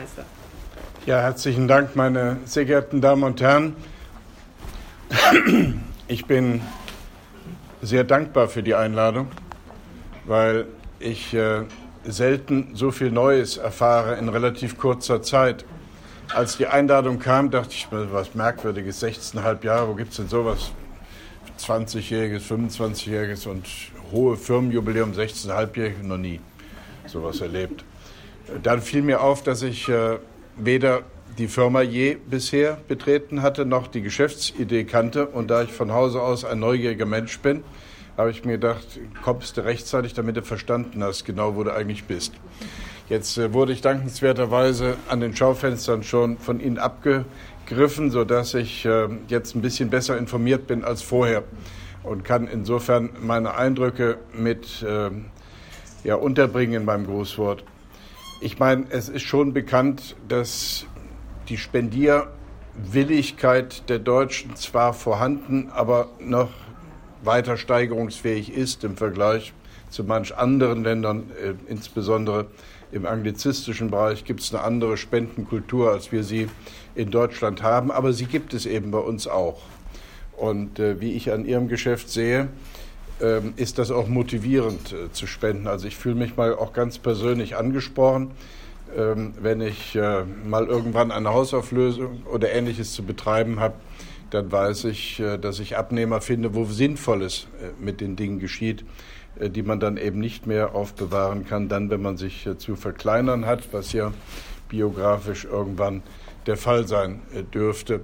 Meister. Ja, herzlichen Dank, meine sehr geehrten Damen und Herren. Ich bin sehr dankbar für die Einladung, weil ich selten so viel Neues erfahre in relativ kurzer Zeit. Als die Einladung kam, dachte ich mir, was Merkwürdiges, 16,5 Jahre, wo gibt es denn sowas? 20-jähriges, 25-jähriges und hohe Firmenjubiläum, 16,5-jährig, noch nie sowas erlebt. Dann fiel mir auf, dass ich weder die Firma je bisher betreten hatte, noch die Geschäftsidee kannte. Und da ich von Hause aus ein neugieriger Mensch bin, habe ich mir gedacht, kommst du rechtzeitig, damit du verstanden hast, genau wo du eigentlich bist. Jetzt wurde ich dankenswerterweise an den Schaufenstern schon von Ihnen abgegriffen, sodass ich jetzt ein bisschen besser informiert bin als vorher und kann insofern meine Eindrücke mit unterbringen in meinem Grußwort. Ich meine, es ist schon bekannt, dass die Spendierwilligkeit der Deutschen zwar vorhanden, aber noch weiter steigerungsfähig ist im Vergleich zu manch anderen Ländern, insbesondere im anglizistischen Bereich gibt es eine andere Spendenkultur, als wir sie in Deutschland haben, aber sie gibt es eben bei uns auch. Und wie ich an Ihrem Geschäft sehe, ist das auch motivierend zu spenden. Also ich fühle mich mal auch ganz persönlich angesprochen, wenn ich mal irgendwann eine Hausauflösung oder Ähnliches zu betreiben habe, dann weiß ich, dass ich Abnehmer finde, wo Sinnvolles mit den Dingen geschieht, die man dann eben nicht mehr aufbewahren kann, dann, wenn man sich zu verkleinern hat, was ja biografisch irgendwann der Fall sein dürfte.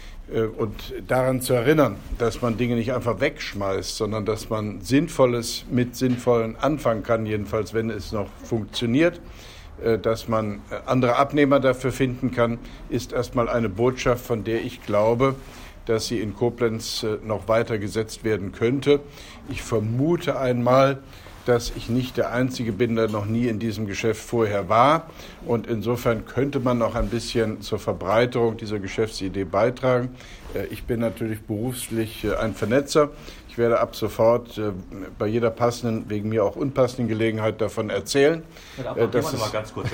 Und daran zu erinnern, dass man Dinge nicht einfach wegschmeißt, sondern dass man Sinnvolles mit Sinnvollen anfangen kann, jedenfalls wenn es noch funktioniert, dass man andere Abnehmer dafür finden kann, ist erstmal eine Botschaft, von der ich glaube, dass sie in Koblenz noch weiter gesetzt werden könnte. Ich vermute einmal, dass ich nicht der Einzige bin, der noch nie in diesem Geschäft vorher war. Und insofern könnte man noch ein bisschen zur Verbreiterung dieser Geschäftsidee beitragen. Ich bin natürlich beruflich ein Vernetzer. Ich werde ab sofort bei jeder passenden, wegen mir auch unpassenden Gelegenheit davon erzählen. Mal ganz kurz.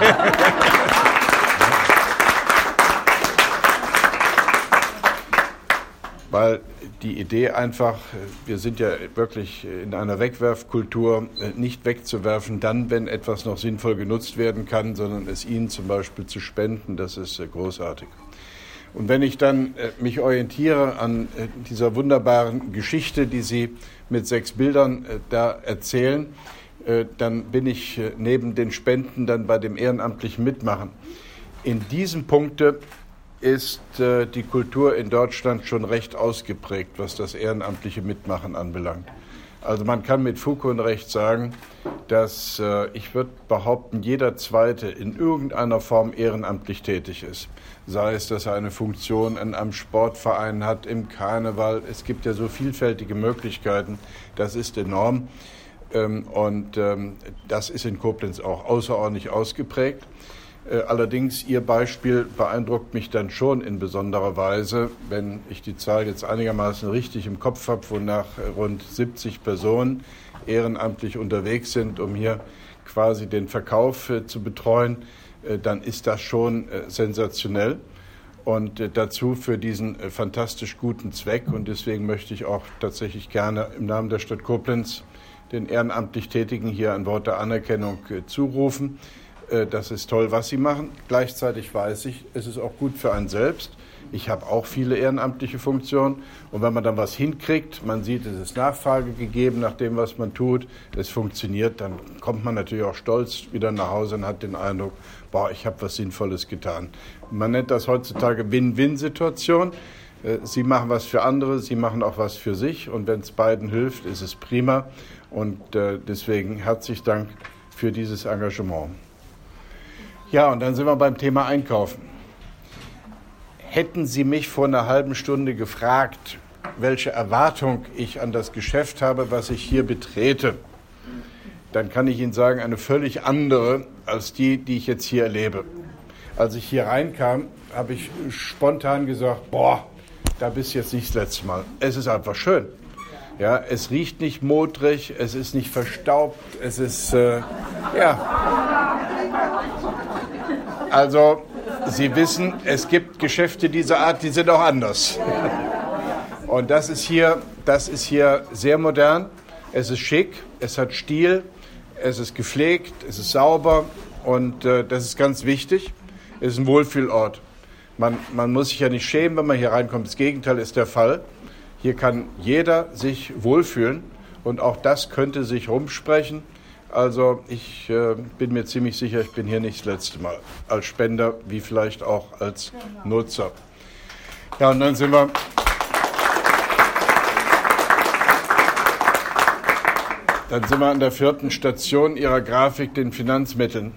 Weil die Idee einfach, wir sind ja wirklich in einer Wegwerfkultur, nicht wegzuwerfen, dann, wenn etwas noch sinnvoll genutzt werden kann, sondern es Ihnen zum Beispiel zu spenden, das ist großartig. Und wenn ich dann mich orientiere an dieser wunderbaren Geschichte, die Sie mit 6 Bildern da erzählen, dann bin ich neben den Spenden dann bei dem ehrenamtlichen Mitmachen. In diesem Punkte ist die Kultur in Deutschland schon recht ausgeprägt, was das ehrenamtliche Mitmachen anbelangt. Also man kann mit Fug und Recht sagen, dass, ich würde behaupten, jeder Zweite in irgendeiner Form ehrenamtlich tätig ist. Sei es, dass er eine Funktion in einem Sportverein hat, im Karneval. Es gibt ja so vielfältige Möglichkeiten. Das ist enorm. Und das ist in Koblenz auch außerordentlich ausgeprägt. Allerdings, Ihr Beispiel beeindruckt mich dann schon in besonderer Weise, wenn ich die Zahl jetzt einigermaßen richtig im Kopf habe, wonach rund 70 Personen ehrenamtlich unterwegs sind, um hier quasi den Verkauf zu betreuen, dann ist das schon sensationell. Und dazu für diesen fantastisch guten Zweck. Und deswegen möchte ich auch tatsächlich gerne im Namen der Stadt Koblenz den ehrenamtlich Tätigen hier ein Wort der Anerkennung zurufen. Das ist toll, was Sie machen. Gleichzeitig weiß ich, es ist auch gut für einen selbst. Ich habe auch viele ehrenamtliche Funktionen. Und wenn man dann was hinkriegt, man sieht, es ist Nachfrage gegeben nach dem, was man tut, es funktioniert, dann kommt man natürlich auch stolz wieder nach Hause und hat den Eindruck, boah, ich habe was Sinnvolles getan. Man nennt das heutzutage Win-Win-Situation. Sie machen was für andere, Sie machen auch was für sich. Und wenn es beiden hilft, ist es prima. Und deswegen herzlichen Dank für dieses Engagement. Ja, und dann sind wir beim Thema Einkaufen. Hätten Sie mich vor einer halben Stunde gefragt, welche Erwartung ich an das Geschäft habe, was ich hier betrete, dann kann ich Ihnen sagen, eine völlig andere als die ich jetzt hier erlebe. Als ich hier reinkam, habe ich spontan gesagt, boah, da bist du jetzt nicht das letzte Mal. Es ist einfach schön. Ja, es riecht nicht modrig, es ist nicht verstaubt, es ist, Also, Sie wissen, es gibt Geschäfte dieser Art, die sind auch anders. Und das ist hier sehr modern. Es ist schick, es hat Stil, es ist gepflegt, es ist sauber und das ist ganz wichtig. Es ist ein Wohlfühlort. Man muss sich ja nicht schämen, wenn man hier reinkommt. Das Gegenteil ist der Fall. Hier kann jeder sich wohlfühlen und auch das könnte sich rumsprechen. Also ich bin mir ziemlich sicher, ich bin hier nicht das letzte Mal als Spender, wie vielleicht auch als Nutzer. Ja, und dann sind wir an der 4. Station Ihrer Grafik, den Finanzmitteln.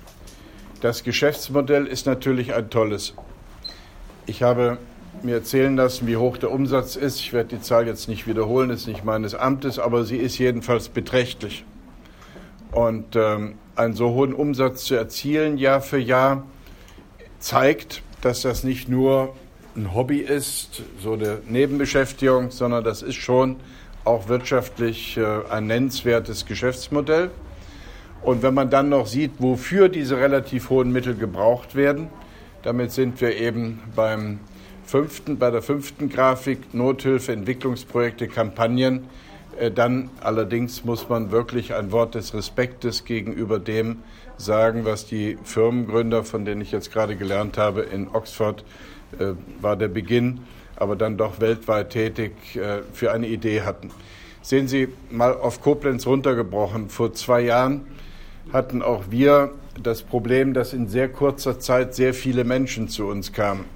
Das Geschäftsmodell ist natürlich ein tolles. Ich habe mir erzählen lassen, wie hoch der Umsatz ist. Ich werde die Zahl jetzt nicht wiederholen, das ist nicht meines Amtes, aber sie ist jedenfalls beträchtlich. Und einen so hohen Umsatz zu erzielen, Jahr für Jahr, zeigt, dass das nicht nur ein Hobby ist, so eine Nebenbeschäftigung, sondern das ist schon auch wirtschaftlich ein nennenswertes Geschäftsmodell. Und wenn man dann noch sieht, wofür diese relativ hohen Mittel gebraucht werden, damit sind wir eben bei der 5. Grafik, Nothilfe, Entwicklungsprojekte, Kampagnen. Dann allerdings muss man wirklich ein Wort des Respektes gegenüber dem sagen, was die Firmengründer, von denen ich jetzt gerade gelernt habe, in Oxford war der Beginn, aber dann doch weltweit tätig, für eine Idee hatten. Sehen Sie mal auf Koblenz runtergebrochen. Vor 2 Jahren hatten auch wir das Problem, dass in sehr kurzer Zeit sehr viele Menschen zu uns kamen.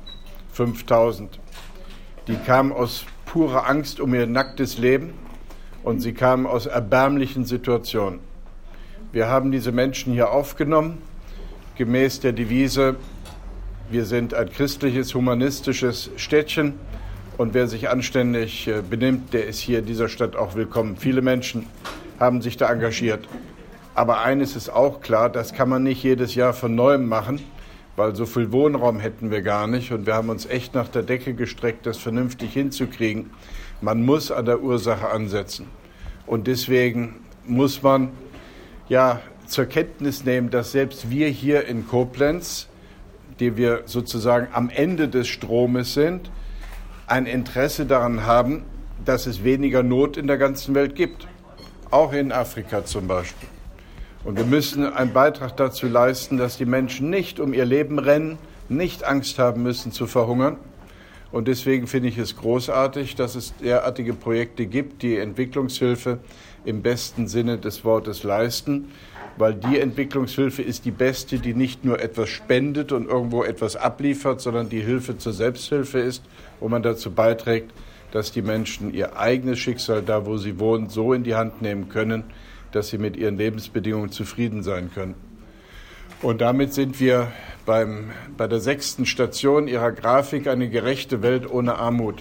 5000. Die kamen aus purer Angst um ihr nacktes Leben und sie kamen aus erbärmlichen Situationen. Wir haben diese Menschen hier aufgenommen, gemäß der Devise, wir sind ein christliches, humanistisches Städtchen und wer sich anständig benimmt, der ist hier in dieser Stadt auch willkommen. Viele Menschen haben sich da engagiert. Aber eines ist auch klar, das kann man nicht jedes Jahr von Neuem machen, weil so viel Wohnraum hätten wir gar nicht und wir haben uns echt nach der Decke gestreckt, das vernünftig hinzukriegen. Man muss an der Ursache ansetzen und deswegen muss man ja zur Kenntnis nehmen, dass selbst wir hier in Koblenz, die wir sozusagen am Ende des Stromes sind, ein Interesse daran haben, dass es weniger Not in der ganzen Welt gibt, auch in Afrika zum Beispiel. Und wir müssen einen Beitrag dazu leisten, dass die Menschen nicht um ihr Leben rennen, nicht Angst haben müssen zu verhungern. Und deswegen finde ich es großartig, dass es derartige Projekte gibt, die Entwicklungshilfe im besten Sinne des Wortes leisten, weil die Entwicklungshilfe ist die beste, die nicht nur etwas spendet und irgendwo etwas abliefert, sondern die Hilfe zur Selbsthilfe ist, wo man dazu beiträgt, dass die Menschen ihr eigenes Schicksal, da wo sie wohnen, so in die Hand nehmen können, dass sie mit ihren Lebensbedingungen zufrieden sein können. Und damit sind wir bei der 6. Station Ihrer Grafik, eine gerechte Welt ohne Armut.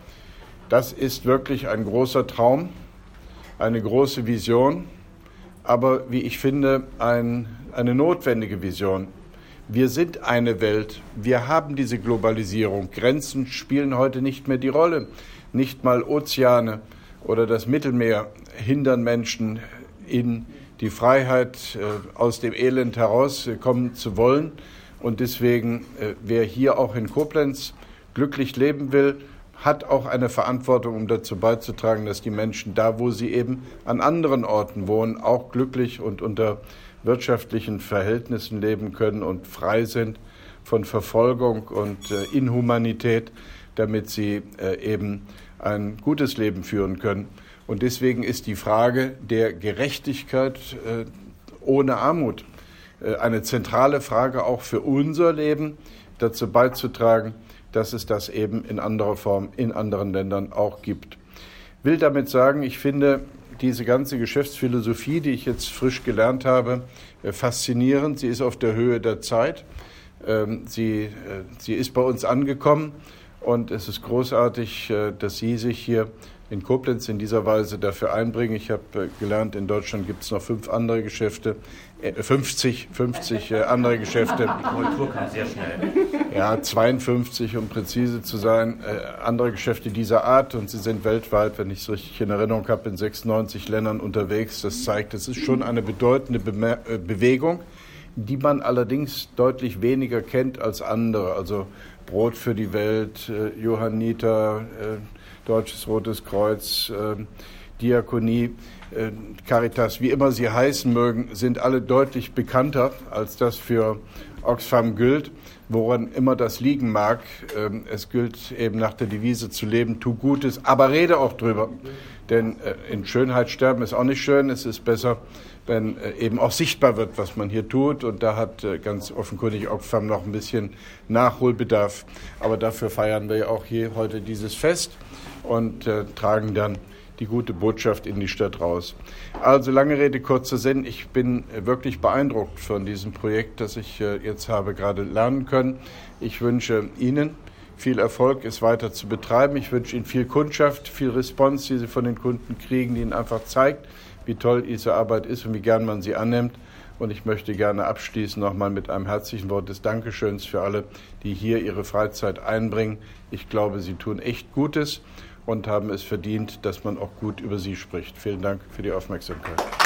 Das ist wirklich ein großer Traum, eine große Vision, aber wie ich finde, eine notwendige Vision. Wir sind eine Welt, wir haben diese Globalisierung. Grenzen spielen heute nicht mehr die Rolle. Nicht mal Ozeane oder das Mittelmeer hindern Menschen in die Freiheit, aus dem Elend herauskommen zu wollen. Und deswegen, wer hier auch in Koblenz glücklich leben will, hat auch eine Verantwortung, um dazu beizutragen, dass die Menschen da, wo sie eben an anderen Orten wohnen, auch glücklich und unter wirtschaftlichen Verhältnissen leben können und frei sind von Verfolgung und Inhumanität, damit sie eben ein gutes Leben führen können. Und deswegen ist die Frage der Gerechtigkeit ohne Armut eine zentrale Frage auch für unser Leben, dazu beizutragen, dass es das eben in anderer Form in anderen Ländern auch gibt. Ich will damit sagen, ich finde diese ganze Geschäftsphilosophie, die ich jetzt frisch gelernt habe, faszinierend. Sie ist auf der Höhe der Zeit. Sie ist bei uns angekommen und es ist großartig, dass Sie sich hier in Koblenz in dieser Weise dafür einbringen. Ich habe gelernt, in Deutschland gibt es noch 50 andere Geschäfte. Die Kultur kam sehr schnell. Ja, 52, um präzise zu sein, andere Geschäfte dieser Art. Und sie sind weltweit, wenn ich es richtig in Erinnerung habe, in 96 Ländern unterwegs. Das zeigt, es ist schon eine bedeutende Bewegung, die man allerdings deutlich weniger kennt als andere. Also Brot für die Welt, Johanniter, Deutsches Rotes Kreuz, Diakonie, Caritas, wie immer sie heißen mögen, sind alle deutlich bekannter, als das für Oxfam gilt, woran immer das liegen mag. Es gilt eben nach der Devise zu leben, tu Gutes, aber rede auch drüber. Denn in Schönheit sterben ist auch nicht schön, es ist besser, wenn eben auch sichtbar wird, was man hier tut. Und da hat ganz offenkundig Oxfam noch ein bisschen Nachholbedarf. Aber dafür feiern wir ja auch hier heute dieses Fest und tragen dann die gute Botschaft in die Stadt raus. Also lange Rede, kurzer Sinn. Ich bin wirklich beeindruckt von diesem Projekt, das ich jetzt habe gerade lernen können. Ich wünsche Ihnen viel Erfolg, es weiter zu betreiben. Ich wünsche Ihnen viel Kundschaft, viel Response, die Sie von den Kunden kriegen, die Ihnen einfach zeigt, wie toll diese Arbeit ist und wie gern man sie annimmt. Und ich möchte gerne abschließen nochmal mit einem herzlichen Wort des Dankeschöns für alle, die hier ihre Freizeit einbringen. Ich glaube, sie tun echt Gutes und haben es verdient, dass man auch gut über sie spricht. Vielen Dank für die Aufmerksamkeit.